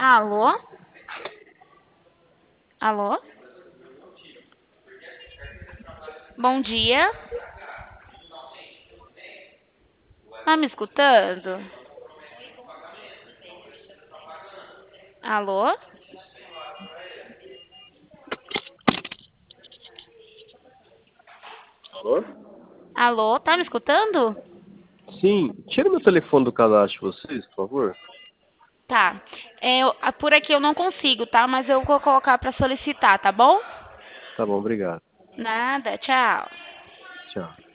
Alô? Alô? Bom dia. Tá me escutando? Alô? Alô? Alô, tá me escutando? Sim, tira meu telefone do cadastro de vocês, por favor. Tá. Por aqui eu não consigo, tá? Mas eu vou colocar pra solicitar, tá bom? Tá bom, obrigado. Nada, tchau. Tchau.